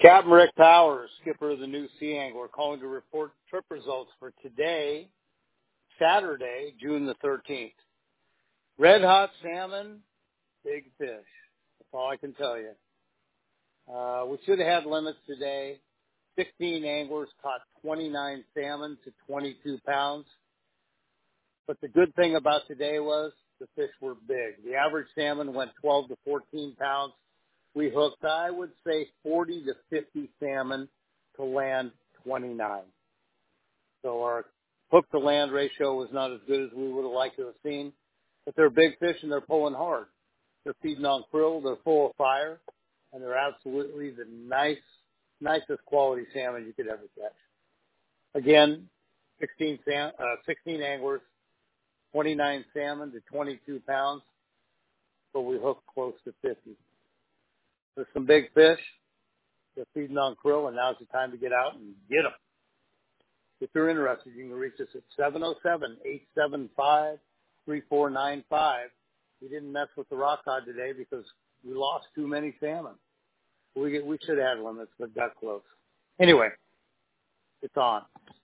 Captain Rick Powers, skipper of the New Sea Angler, calling to report trip results for today, Saturday, June the 13th. Red hot salmon, big fish. That's all I can tell you. We should have had limits today. 16 anglers caught 29 salmon to 22 pounds. But the good thing about today was the fish were big. The average salmon went 12 to 14 pounds. We hooked, I would say, 40 to 50 salmon to land 29. So our hook to land ratio was not as good as we would have liked to have seen. But they're big fish and they're pulling hard. They're feeding on krill. They're full of fire. And they're absolutely the nicest quality salmon you could ever catch. Again, 16 anglers, 29 salmon to 22 pounds. But we hooked close to 50. There's some big fish. They're feeding on krill, and now's the time to get out and get them. If you're interested, you can reach us at 707-875-3495. We didn't mess with the rock cod today because we lost too many salmon. We should have had limits, but got close. Anyway, it's on.